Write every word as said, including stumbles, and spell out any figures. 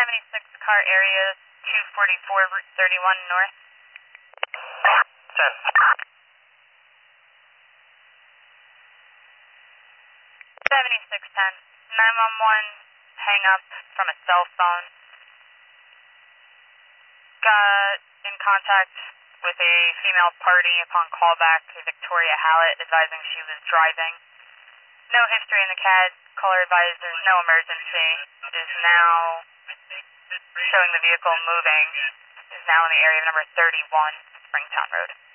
seventy-six car area, two forty-four, Route thirty-one North. ten. seventy-six ten. nine one one, hang up from a cell phone. Got in contact with a female party upon callback to Victoria Hallett, advising she was driving. No history in the C A D. Caller advised there's no emergency. Is now showing the vehicle moving. Is now in the area of number thirty-one, Springtown Road.